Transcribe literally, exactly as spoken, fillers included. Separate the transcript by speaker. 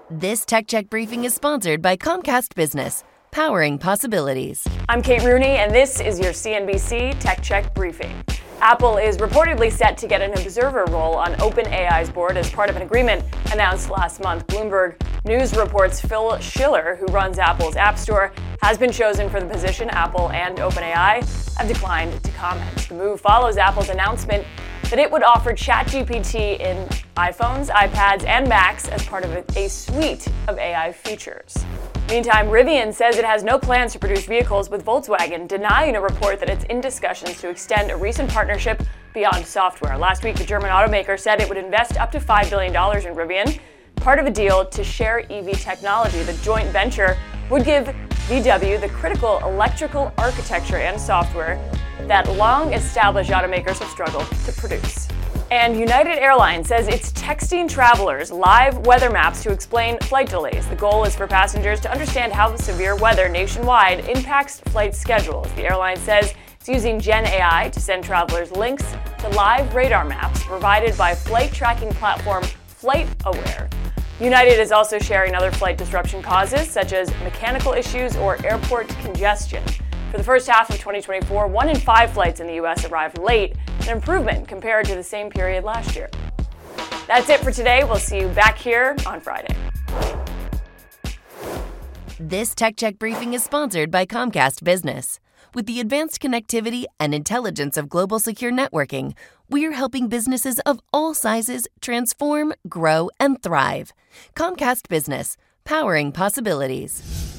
Speaker 1: This Tech Check briefing is sponsored by Comcast Business, powering possibilities.
Speaker 2: I'm Kate Rooney, and this is your C N B C Tech Check briefing. Apple is reportedly set to get an observer role on OpenAI's board as part of an agreement announced last month. Bloomberg News reports Phil Schiller, who runs Apple's App Store, has been chosen for the position. Apple and OpenAI have declined to comment. The move follows Apple's announcement that it would offer ChatGPT in iPhones, iPads, and Macs as part of a suite of A I features. Meantime, Rivian says it has no plans to produce vehicles with Volkswagen, denying a report that it's in discussions to extend a recent partnership beyond software. Last week, the German automaker said it would invest up to five billion dollars in Rivian, part of a deal to share E V technology. The joint venture would give V W the critical electrical architecture and software that long-established automakers have struggled to produce. And United Airlines says it's texting travelers live weather maps to explain flight delays. The goal is for passengers to understand how the severe weather nationwide impacts flight schedules. The airline says it's using Gen A I to send travelers links to live radar maps provided by flight tracking platform FlightAware. United is also sharing other flight disruption causes, such as mechanical issues or airport congestion. For the first half of twenty twenty-four, one in five flights in the U S arrived late, an improvement compared to the same period last year. That's it for today. We'll see you back here on Friday.
Speaker 1: This Tech Check briefing is sponsored by Comcast Business. With the advanced connectivity and intelligence of global secure networking, we're helping businesses of all sizes transform, grow, and thrive. Comcast Business, powering possibilities.